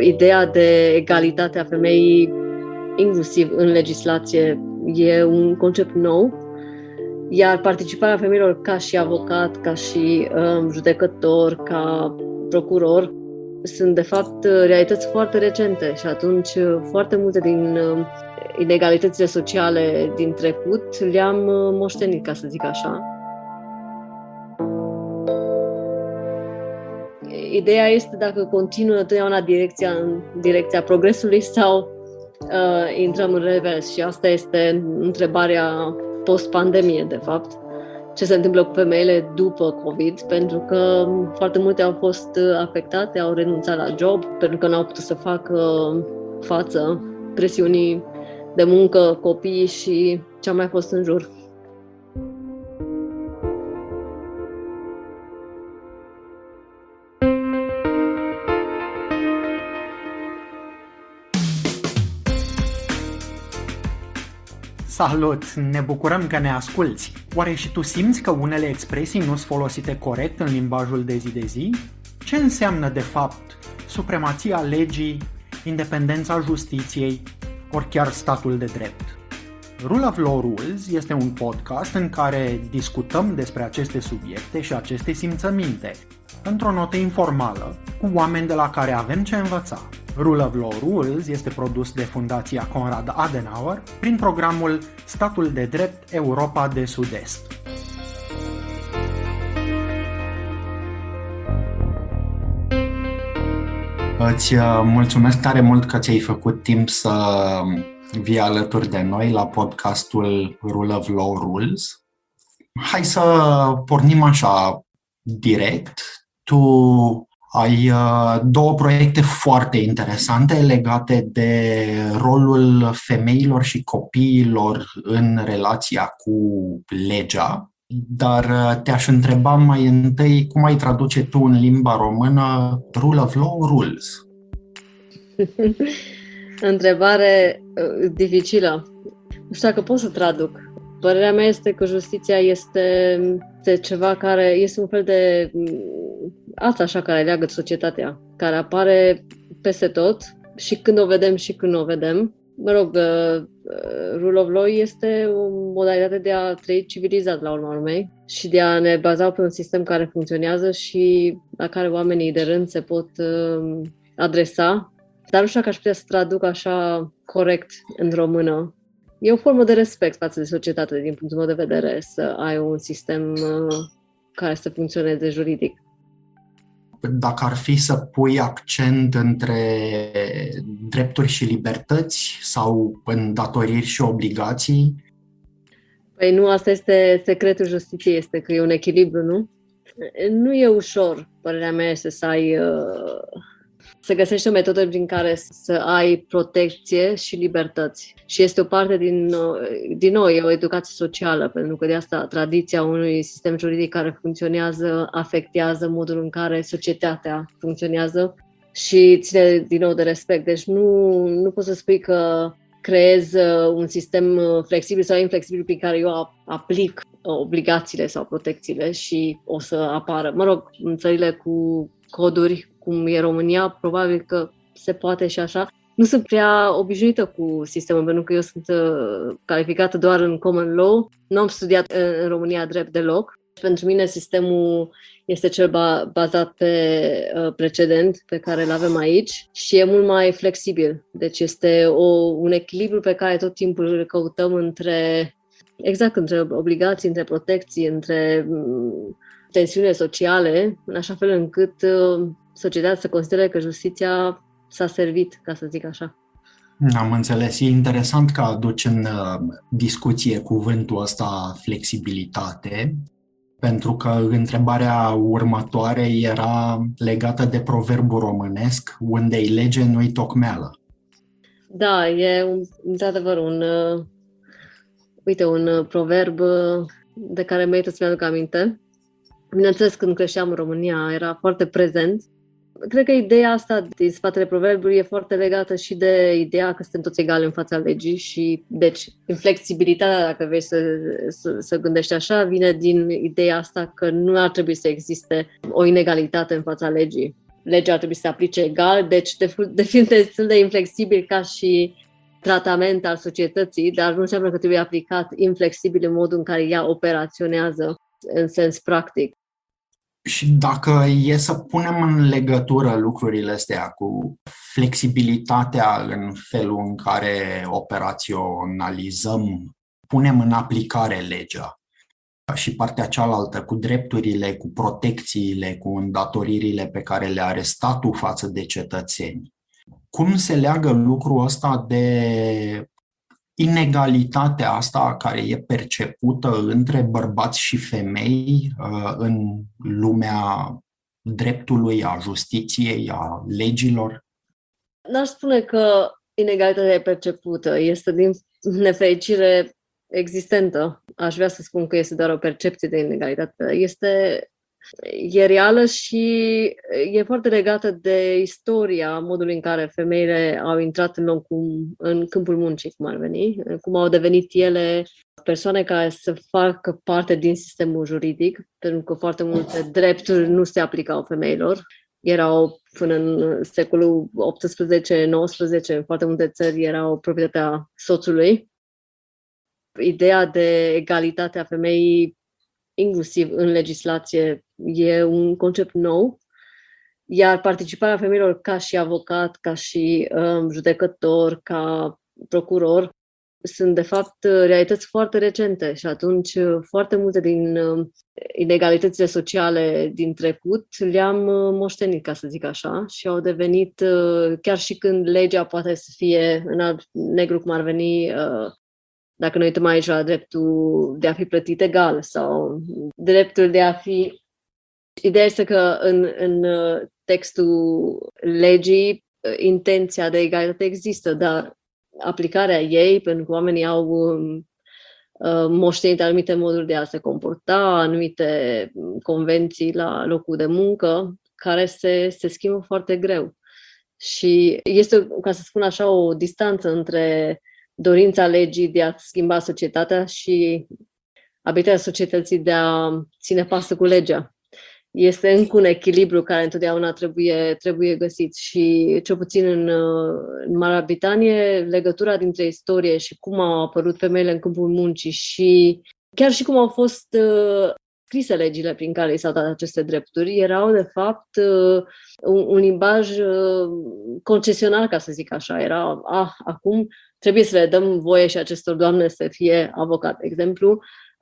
ideea de egalitate a femeii, inclusiv în legislație, e un concept nou, iar participarea femeilor ca și avocat, ca și judecător, ca procuror, sunt de fapt realități foarte recente și atunci foarte multe din inegalitățile sociale din trecut le-am moștenit, ca să zic așa. Ideea este dacă continuă întotdeauna în direcția progresului sau intrăm în revers și asta este întrebarea post-pandemie, de fapt. Ce se întâmplă cu femeile după COVID, pentru că foarte multe au fost afectate, au renunțat la job, pentru că n-au putut să facă față presiunii de muncă, copii și ce a mai fost în jur. Salut! Ne bucurăm că ne asculți! Oare și tu simți că unele expresii nu sunt folosite corect în limbajul de zi de zi? Ce înseamnă de fapt supremația legii, independența justiției, ori chiar statul de drept? Rule of Law Rules este un podcast în care discutăm despre aceste subiecte și aceste simțăminte, într-o notă informală, cu oameni de la care avem ce învăța. Rule of Law Rules este produs de Fundația Konrad Adenauer prin programul Statul de Drept Europa de Sud-Est. Îți mulțumesc tare mult că ți-ai făcut timp să vii alături de noi la podcastul Rule of Law Rules. Hai să pornim așa direct. Tu ai două proiecte foarte interesante legate de rolul femeilor și copiilor în relația cu legea, dar te-aș întreba mai întâi cum ai traduce tu în limba română Rule of Law Rules? Întrebare dificilă. Nu știu dacă pot să traduc. Părerea mea este că justiția este ceva care este un fel de asta așa care leagă societatea, care apare peste tot și când o vedem și când nu o vedem. Mă rog, Rule of Law este o modalitate de a trăi civilizat la urma urmei și de a ne baza pe un sistem care funcționează și la care oamenii de rând se pot adresa. Dar nu știu dacă aș putea să traduc așa corect în română. E o formă de respect față de societate, din punctul meu de vedere, să ai un sistem care să funcționeze juridic. Dacă ar fi să pui accent între drepturi și libertăți sau îndatoriri și obligații? Păi nu, asta este secretul justiției, este că e un echilibru, nu? Nu e ușor, părerea mea este să găsești o metodă prin care să ai protecție și libertăți. Și este o parte din nou, e o educație socială, pentru că de asta tradiția unui sistem juridic care funcționează afectează modul în care societatea funcționează și ține din nou de respect. Deci nu poți să spui că creez un sistem flexibil sau inflexibil prin care eu aplic obligațiile sau protecțiile și o să apară. Mă rog, în țările cu coduri, cum e România, probabil că se poate și așa. Nu sunt prea obișnuită cu sistemul, pentru că eu sunt calificată doar în common law. Nu am studiat în România drept deloc. Pentru mine sistemul este cel bazat pe precedent pe care îl avem aici și e mult mai flexibil. Deci este un echilibru pe care tot timpul îl căutăm între obligații, între protecții, între tensiune sociale, în așa fel încât societatea să considere că justiția s-a servit, ca să zic așa. Am înțeles. E interesant că aduci în discuție cuvântul ăsta flexibilitate, pentru că întrebarea următoare era legată de proverbul românesc, unde-i lege, nu-i tocmeală. Da, e într-adevăr un proverb de care merită să mi-aduc aminte. Bineînțeles, când creșteam în România, era foarte prezent. Cred că ideea asta din spatele proverbului e foarte legată și de ideea că suntem toți egali în fața legii și, deci, inflexibilitatea, dacă vrei să gândești așa, vine din ideea asta că nu ar trebui să existe o inegalitate în fața legii. legea ar trebui să se aplice egal, deci destul de inflexibil ca și tratament al societății, dar nu înseamnă că trebuie aplicat inflexibil în modul în care ea operaționează în sens practic. Și dacă e să punem în legătură lucrurile astea cu flexibilitatea în felul în care operaționalizăm, punem în aplicare legea, și partea cealaltă cu drepturile, cu protecțiile, cu îndatoririle pe care le are statul față de cetățeni, cum se leagă lucrul ăsta de inegalitatea asta care e percepută între bărbați și femei în lumea dreptului, a justiției, a legilor? N-aș spune că inegalitatea e percepută, este din nefericire existentă. Aș vrea să spun că este doar o percepție de inegalitate. E reală și e foarte legată de istoria, modului în care femeile au intrat în câmpul muncii, cum ar veni, cum au devenit ele persoane care să facă parte din sistemul juridic, pentru că foarte multe drepturi nu se aplicau femeilor. Erau până în secolul XVIII-XIX, în foarte multe țări erau proprietatea soțului. Ideea de egalitate a femeii, inclusiv în legislație, e un concept nou, iar participarea femeilor ca și avocat, ca și judecător, ca procuror, sunt de fapt realități foarte recente și atunci foarte multe din inegalitățile sociale din trecut le-am moștenit, ca să zic așa, și au devenit, chiar și când legea poate să fie în alb negru, cum ar veni, dacă ne uităm aici la dreptul de a fi plătit egal sau dreptul de a fi... Ideea este că în textul legii intenția de egalitate există, dar aplicarea ei, pentru că oamenii au moștenit anumite moduri de a se comporta, anumite convenții la locul de muncă, care se schimbă foarte greu. Și este, ca să spun așa, o distanță între dorința legii de a schimba societatea și abilitatea societății de a ține pasul cu legea. Este încă un echilibru care întotdeauna trebuie găsit și, cel puțin în Marea Britanie, legătura dintre istorie și cum au apărut femeile în câmpul muncii și chiar și cum au fost scrise legile prin care i s-au dat aceste drepturi, erau de fapt un limbaj concesional, ca să zic așa. Era, acum trebuie să le dăm voie și acestor doamne să fie avocat. De exemplu,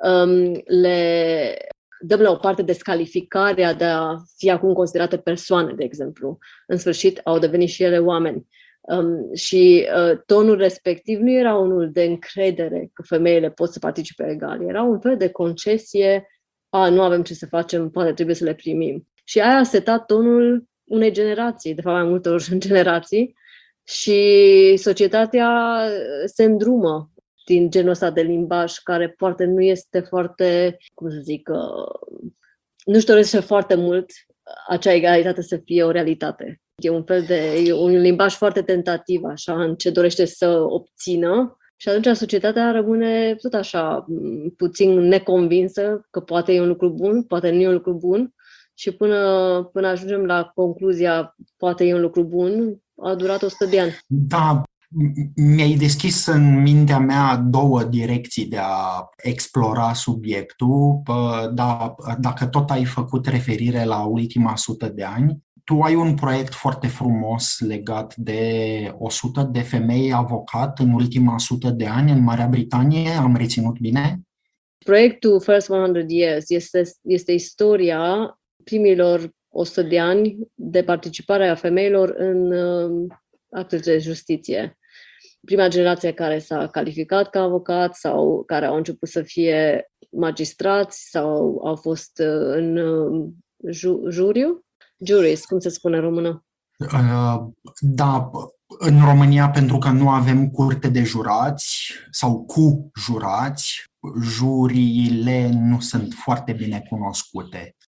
le dăm la o parte descalificarea de a fi acum considerate persoane, de exemplu. În sfârșit, au devenit și ele oameni. Și tonul respectiv nu era unul de încredere că femeile pot să participe egal. Era un fel de concesie, nu avem ce să facem, poate trebuie să le primim. Și aia a setat tonul unei generații, de fapt mai multor generații, și societatea se îndrumă din genul ăsta de limbaj care poate nu este foarte, cum să zic, nu-și dorește foarte mult acea egalitate să fie o realitate. E un limbaj foarte tentativ, așa, în ce dorește să obțină. Și atunci societatea rămâne tot așa, puțin neconvinsă că poate e un lucru bun, poate nu e un lucru bun. Și până ajungem la concluzia poate e un lucru bun, a durat 100 de ani. Da, mi-ai deschis în mintea mea două direcții de a explora subiectul, dar dacă tot ai făcut referire la ultima 100 de ani, tu ai un proiect foarte frumos legat de 100 de femei avocat în ultima 100 de ani în Marea Britanie, am reținut bine? Proiectul First 100 Years este istoria primilor 100 de ani de participare a femeilor în actele de justiție. Prima generație care s-a calificat ca avocat sau care au început să fie magistrați sau au fost în juriu? Juris, cum se spune în română? Da, în România, pentru că nu avem curte de jurați sau cu jurați, juriile nu sunt foarte bine cunoscute.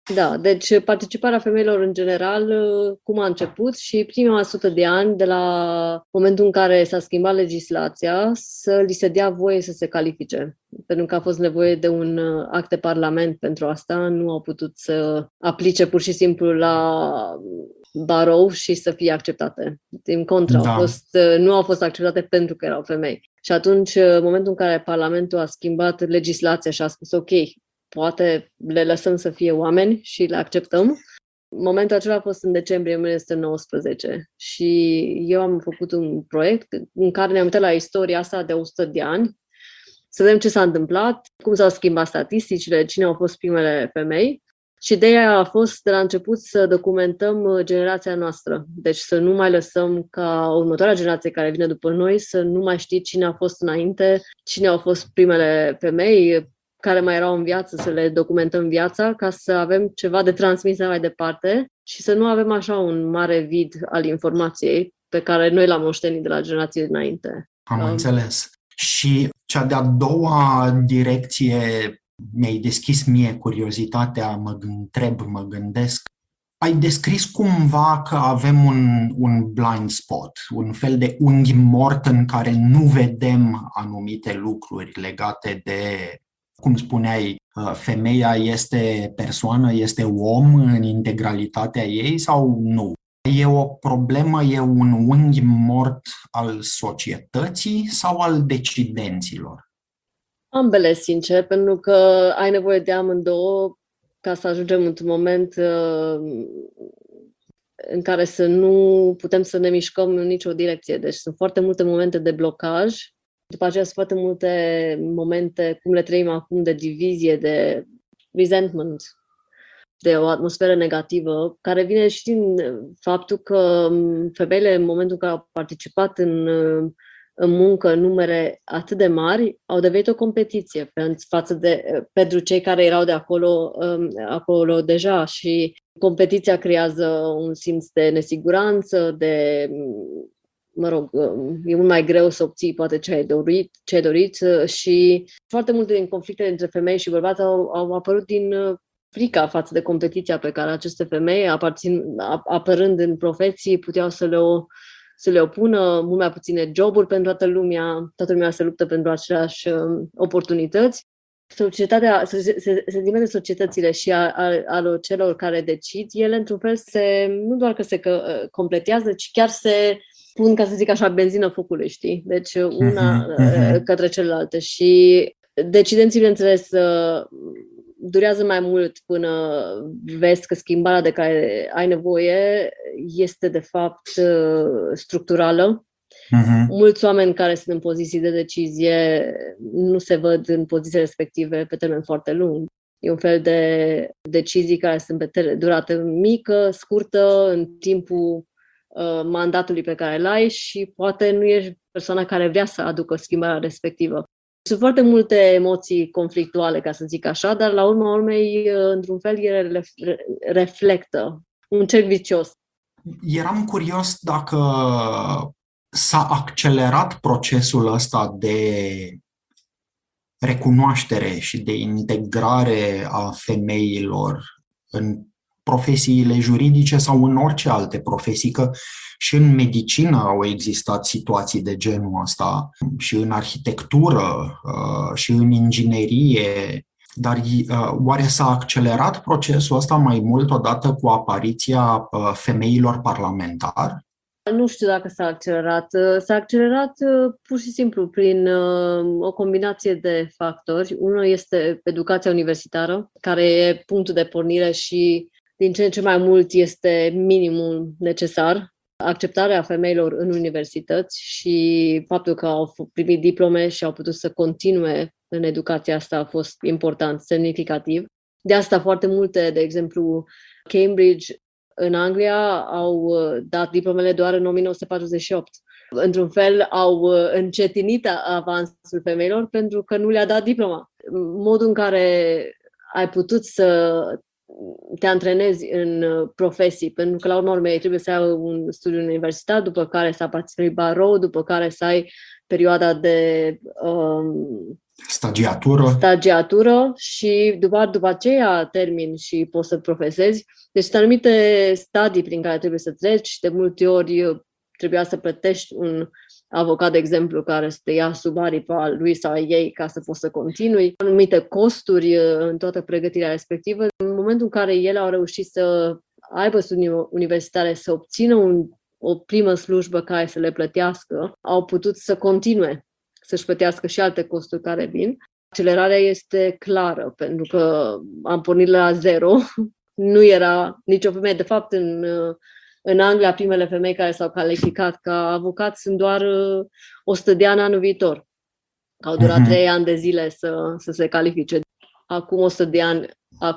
Da, deci participarea femeilor în general, cum a început și prima 100 de ani, de la momentul în care s-a schimbat legislația, să li se dea voie să se califice. Pentru că a fost nevoie de un act de parlament pentru asta, nu au putut să aplice pur și simplu la barou și să fie acceptate. Din contră, Da. nu au fost acceptate pentru că erau femei. Și atunci, în momentul în care Parlamentul a schimbat legislația și a spus ok, poate le lăsăm să fie oameni și le acceptăm. Momentul acela a fost în decembrie 1919 și eu am făcut un proiect în care ne-am uitat la istoria asta de 100 de ani, să vedem ce s-a întâmplat, cum s-au schimbat statisticile, cine au fost primele femei. Și ideea a fost de la început să documentăm generația noastră. Deci să nu mai lăsăm ca următoarea generație care vine după noi să nu mai știe cine a fost înainte, cine au fost primele femei, care mai erau în viață, să le documentăm viața, ca să avem ceva de transmis mai departe și să nu avem așa un mare vid al informației pe care noi l-am moștenit de la generații dinainte. Am înțeles. Și cea de-a doua direcție, mi-ai deschis mie curiozitatea, mă gândesc. Ai descris cumva că avem un blind spot, un fel de unghi mort în care nu vedem anumite lucruri legate de, cum spuneai, femeia este persoană, este om în integralitatea ei sau nu? E o problemă, e un unghi mort al societății sau al decidenților? Ambele, sincer, pentru că ai nevoie de amândouă ca să ajungem într-un moment în care să nu putem să ne mișcăm în nicio direcție. Deci sunt foarte multe momente de blocaj, după aceea sunt foarte multe momente, cum le trăim acum, de divizie, de resentment, de o atmosferă negativă, care vine și din faptul că femeile, în momentul în care au participat în muncă în numere atât de mari, au devenit o competiție pentru cei care erau de acolo deja și competiția creează un simț de nesiguranță, e mult mai greu să obții poate ce ai dorit și foarte multe din conflictele între femei și bărbați au apărut din frica față de competiția pe care aceste femei, apărând în profesii, puteau să le opună, mult mai puține joburi pentru toată lumea se luptă pentru aceleași oportunități. Sentimentele societățile și ale celor care decid, ele într-un fel nu doar că se completează, ci chiar se pun, ca să zic așa, benzină focului, știi? Deci una către celelalte și decidenții, bineînțeles, durează mai mult până vezi că schimbarea de care ai nevoie este de fapt structurală. Mulți oameni care sunt în poziții de decizie nu se văd în pozițiile respective pe termen foarte lung. E un fel de decizii care sunt pe durată mică, scurtă, în timpul mandatului pe care îl ai și poate nu ești persoana care vrea să aducă schimbarea respectivă. Sunt foarte multe emoții conflictuale, ca să zic așa, dar la urma urmei, într-un fel, ele reflectă un cerc vicios. Eram curios dacă s-a accelerat procesul ăsta de recunoaștere și de integrare a femeilor în profesiile juridice sau în orice alte profesii, că și în medicină au existat situații de genul ăsta, și în arhitectură, și în inginerie, dar oare s-a accelerat procesul ăsta mai mult odată cu apariția femeilor parlamentari? Nu știu dacă s-a accelerat. S-a accelerat pur și simplu prin o combinație de factori. Unul este educația universitară, care e punctul de pornire și din ce în ce mai mult este minimul necesar. Acceptarea femeilor în universități și faptul că au primit diplome și au putut să continue în educația asta a fost important, semnificativ. De asta foarte multe, de exemplu, Cambridge în Anglia au dat diplomele doar în 1948. Într-un fel au încetinit avansul femeilor pentru că nu le-a dat diploma. Modul în care ai putut să te antrenezi în profesii, pentru că la urmă urmei trebuie să ai un studiu universitar, după care să aparții barou, după care să ai perioada de stagiatură și după aceea termin și poți să profesezi. Deci sunt anumite stadii prin care trebuie să treci. De multe ori trebuia să plătești un avocat, de exemplu, care să te ia sub aripa lui sau ei ca să poți să continui. Anumite costuri în toată pregătirea respectivă. În momentul în care ele au reușit să aibă studii universitare, să obțină o primă slujbă care să le plătească, au putut să continue să-și plătească și alte costuri care vin. Accelerarea este clară, pentru că am pornit la zero. Nu era nicio femeie. De fapt, în Anglia, primele femei care s-au calificat ca avocat sunt doar 100 de ani anul viitor. Au durat 3 ani de zile să se califice. Acum 100 de ani,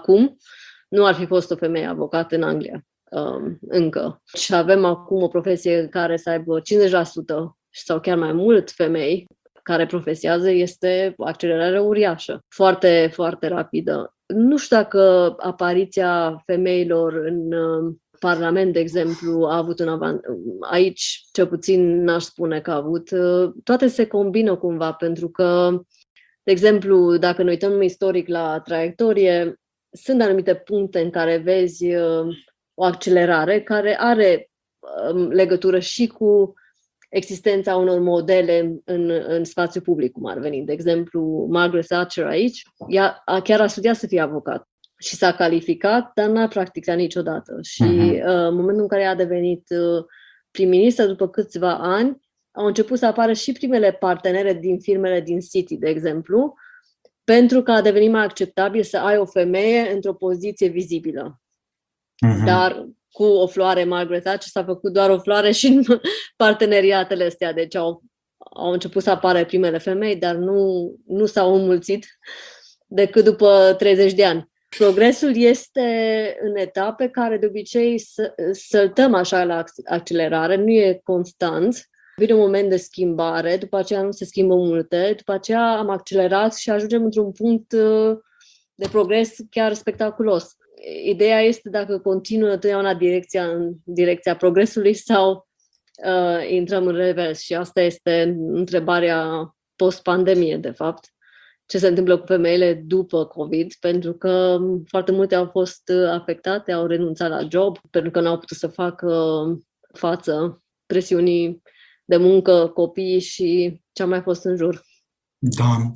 nu ar fi fost o femeie avocat în Anglia încă. Și avem acum o profesie care să aibă 50% sau chiar mai mult femei care profesează, este o accelerare uriașă, foarte, foarte rapidă. Nu știu dacă apariția femeilor în Parlament, de exemplu, a avut un avantaj. Aici, cel puțin, n-aș spune că a avut. Toate se combină cumva, pentru că, de exemplu, dacă ne uităm istoric la traiectorie, sunt anumite puncte în care vezi o accelerare care are legătură și cu existența unor modele în spațiu public, cum ar veni. De exemplu, Margaret Thatcher aici, ea chiar a studiat să fie avocat și s-a calificat, dar n-a practicat niciodată. Și în momentul în care a devenit prim-ministru, după câțiva ani, au început să apară și primele partenere din firmele din City, de exemplu, pentru că a devenit mai acceptabil să ai o femeie într-o poziție vizibilă. Dar cu o floare Margaret Thatcher s-a făcut doar o floare și în parteneriatele astea. Deci au început să apară primele femei, dar nu s-au înmulțit decât după 30 de ani. Progresul este în etape care de obicei săltăm așa la accelerare, nu e constant. Vine un moment de schimbare, după aceea nu se schimbă multe, după aceea am accelerat și ajungem într-un punct de progres chiar spectaculos. Ideea este dacă continuă întotdeauna în direcția progresului sau intrăm în revers. Și asta este întrebarea post-pandemie, de fapt. Ce se întâmplă cu femeile după COVID, pentru că foarte multe au fost afectate, au renunțat la job, pentru că n-au putut să facă față presiunii de muncă, copii și ce a mai fost în jur. Da.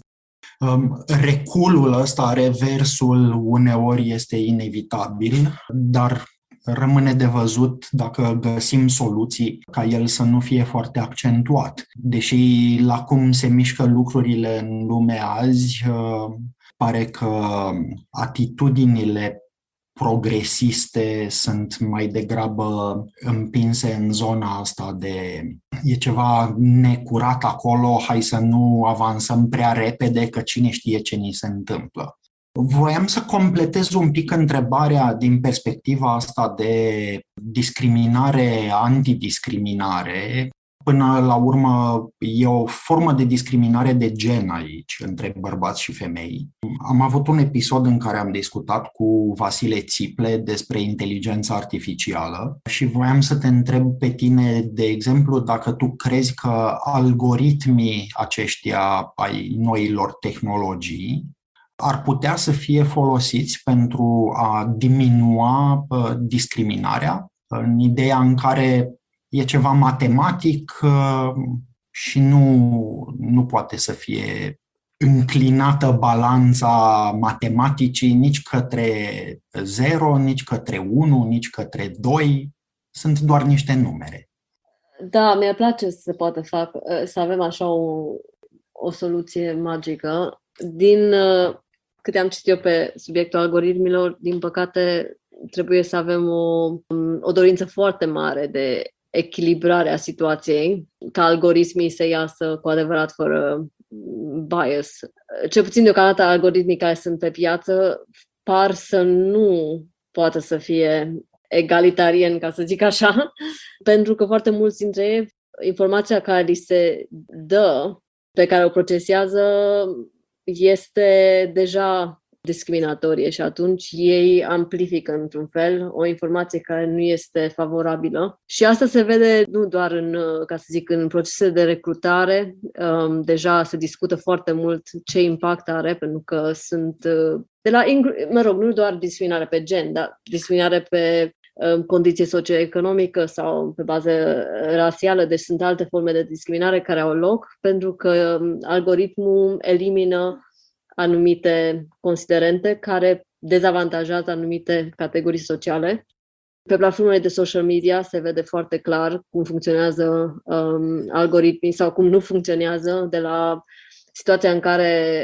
Reculul ăsta, reversul, uneori este inevitabil, dar rămâne de văzut dacă găsim soluții ca el să nu fie foarte accentuat. Deși la cum se mișcă lucrurile în lumea azi, pare că atitudinile progresiste sunt mai degrabă împinse în zona asta de e ceva necurat acolo, hai să nu avansăm prea repede, că cine știe ce ni se întâmplă. Voiam să completez un pic întrebarea din perspectiva asta de discriminare, antidiscriminare. Până la urmă, e o formă de discriminare de gen aici, între bărbați și femei. Am avut un episod în care am discutat cu Vasile Țiple despre inteligența artificială și voiam să te întreb pe tine, de exemplu, dacă tu crezi că algoritmii aceștia ai noilor tehnologii ar putea să fie folosiți pentru a diminua discriminarea, în ideea în care e ceva matematic și nu poate să fie înclinată balanța matematicii nici către 0, nici către 1, nici către 2. Sunt doar niște numere. Da, mi-ar place să avem așa o soluție magică. Din câte am citit eu pe subiectul algoritmilor, din păcate trebuie să avem o dorință foarte mare de echilibrare a situației, ca algoritmii să iasă cu adevărat fără bias. Cel puțin deocamdată algoritmii care sunt pe piață par să nu poată să fie egalitarieni, ca să zic așa, pentru că foarte mulți dintre ei, informația care li se dă, pe care o procesează, este deja discriminatorie și atunci ei amplifică într-un fel o informație care nu este favorabilă. Și asta se vede nu doar în procesele de recrutare, deja se discută foarte mult ce impact are, pentru că sunt nu doar discriminare pe gen, dar discriminare pe condiție socioeconomică sau pe bază rasială, deci sunt alte forme de discriminare care au loc, pentru că algoritmul elimină anumite considerente care dezavantajează anumite categorii sociale. Pe platformele de social media se vede foarte clar cum funcționează algoritmii sau cum nu funcționează, de la situația în care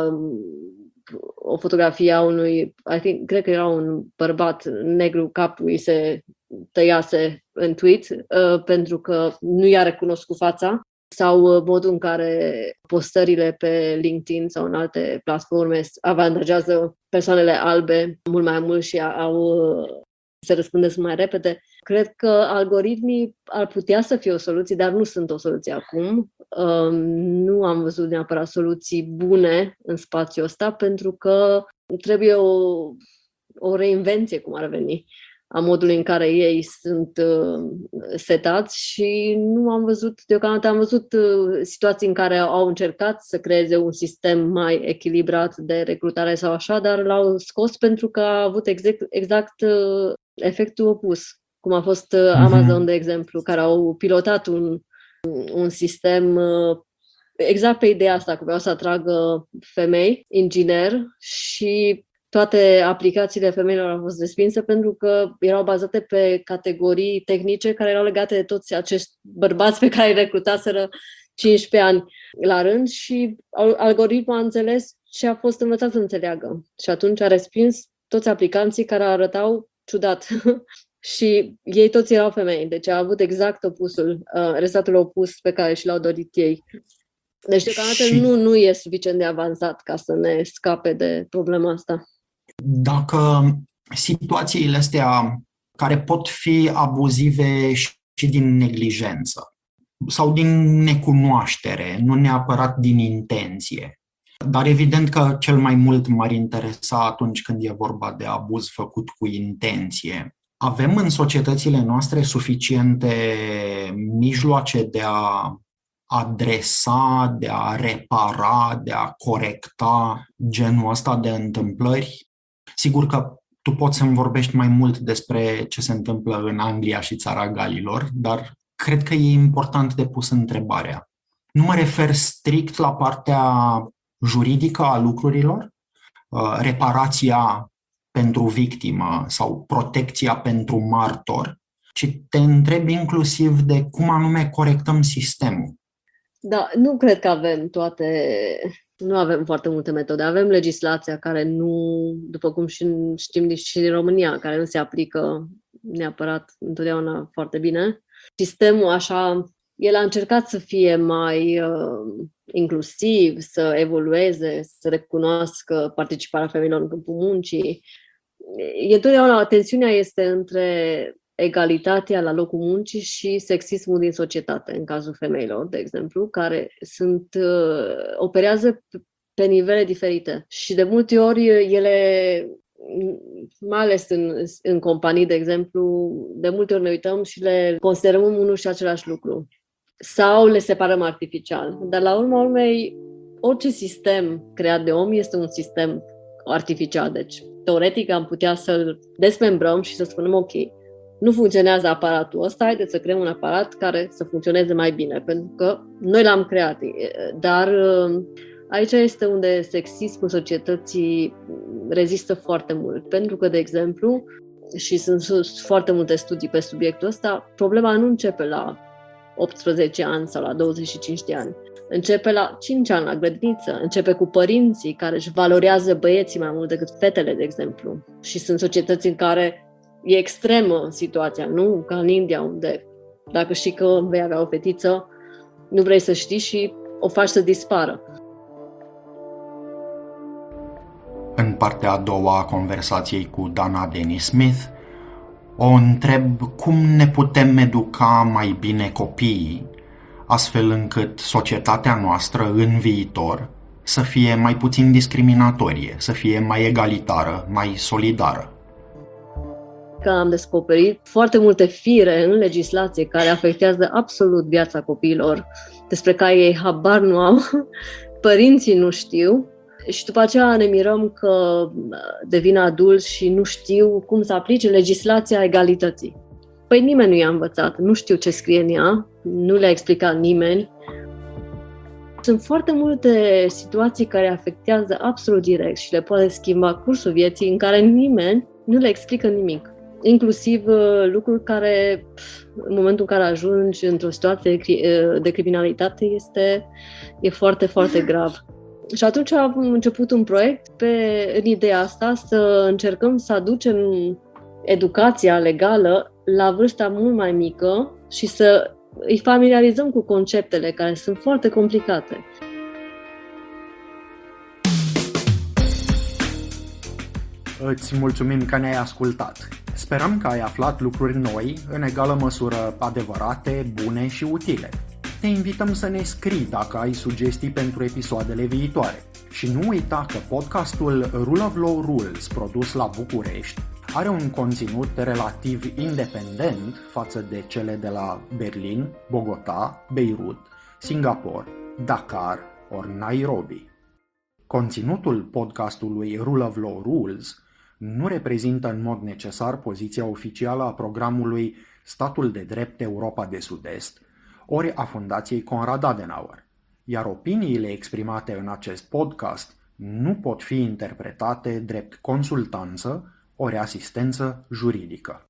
o fotografie a unui, cred că era un bărbat negru, capul îi se tăiase în tweet pentru că nu i-a recunoscut fața, sau modul în care postările pe LinkedIn sau în alte platforme avantajează persoanele albe mult mai mult și se răspândesc mai repede. Cred că algoritmii ar putea să fie o soluție, dar nu sunt o soluție acum. Nu am văzut neapărat soluții bune în spațiul ăsta, pentru că trebuie o reinvenție, cum ar veni, a modului în care ei sunt setați și deocamdată am văzut situații în care au încercat să creeze un sistem mai echilibrat de recrutare sau așa, dar l-au scos pentru că a avut exact efectul opus, cum a fost Amazon, de exemplu, care au pilotat un sistem exact pe ideea asta, că vreau să atragă femei, ingineri, și toate aplicațiile femeilor au fost respinse pentru că erau bazate pe categorii tehnice care erau legate de toți acești bărbați pe care îi recrutaseră 15 ani la rând și algoritmul a înțeles ce a fost învățat să înțeleagă. Și atunci a respins toți aplicanții care arătau ciudat. Și ei toți erau femei, deci a avut exact opusul, rezultatul opus pe care și l-au dorit ei. Deci deocamdată nu e suficient de avansat ca să ne scape de problema asta. Dacă situațiile astea care pot fi abuzive și din neglijență sau din necunoaștere, nu neapărat din intenție, dar evident că cel mai mult m-ar interesa atunci când e vorba de abuz făcut cu intenție. Avem în societățile noastre suficiente mijloace de a adresa, de a repara, de a corecta genul ăsta de întâmplări? Sigur că tu poți să-mi vorbești mai mult despre ce se întâmplă în Anglia și Țara Galilor, dar cred că e important de pus întrebarea. Nu mă refer strict la partea juridică a lucrurilor, reparația pentru victimă sau protecția pentru martor, ci te întreb inclusiv de cum anume corectăm sistemul. Da, nu cred că avem nu avem foarte multe metode. Avem legislația care nu, după cum știm și din România, care nu se aplică neapărat întotdeauna foarte bine. Sistemul așa, el a încercat să fie mai inclusiv, să evolueze, să recunoască participarea femeilor în câmpul muncii. Întotdeauna tensiunea este între egalitatea la locul muncii și sexismul din societate, în cazul femeilor, de exemplu, care operează pe nivele diferite. Și de multe ori ele, mai ales în companii, de exemplu, de multe ori ne uităm și le considerăm unul și același lucru. Sau le separăm artificial. Dar la urma urmei, orice sistem creat de om este un sistem artificial. Deci, teoretic, am putea să-l desmembrăm și să spunem, ok, nu funcționează aparatul ăsta, haideți să creăm un aparat care să funcționeze mai bine, pentru că noi l-am creat. Dar aici este unde sexismul societății rezistă foarte mult, pentru că, de exemplu, și sunt foarte multe studii pe subiectul ăsta, problema nu începe la 18 ani sau la 25 de ani. Începe la 5 ani, la grădiniță, începe cu părinții care își valorează băieții mai mult decât fetele, de exemplu. Și sunt societăți în care e extremă situația, nu? Ca în India, unde dacă știi că vei avea o fetiță, nu vrei să știi și o faci să dispară. În partea a doua a conversației cu Dana Dennis Smith, o întreb cum ne putem educa mai bine copiii, astfel încât societatea noastră în viitor să fie mai puțin discriminatorie, să fie mai egalitară, mai solidară. Că am descoperit foarte multe fire în legislație care afectează absolut viața copiilor, despre care ei habar nu au, părinții nu știu și după aceea ne mirăm că devin adulți și nu știu cum să aplice legislația egalității. Păi nimeni nu i-a învățat, nu știu ce scrie în ea, nu le-a explicat nimeni. Sunt foarte multe situații care afectează absolut direct și le poate schimba cursul vieții în care nimeni nu le explică nimic. Inclusiv lucruri care, în momentul în care ajungi într-o situație de criminalitate, e foarte, foarte grav. Și atunci am început un proiect în ideea asta să încercăm să aducem educația legală la vârsta mult mai mică și să îi familiarizăm cu conceptele care sunt foarte complicate. Îți mulțumim că ne-ai ascultat. Sperăm că ai aflat lucruri noi, în egală măsură adevărate, bune și utile. Te invităm să ne scrii dacă ai sugestii pentru episoadele viitoare. Și nu uita că podcastul Rule of Law Rules, produs la București, are un conținut relativ independent față de cele de la Berlin, Bogota, Beirut, Singapore, Dakar ori Nairobi. Conținutul podcastului Rule of Law Rules nu reprezintă în mod necesar poziția oficială a programului Statul de Drept Europa de Sud-Est, ori a Fundației Konrad Adenauer, iar opiniile exprimate în acest podcast nu pot fi interpretate drept consultanță ori asistență juridică.